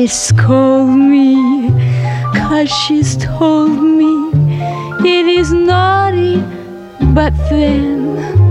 scold me, 'cause she's told me it is naughty, but then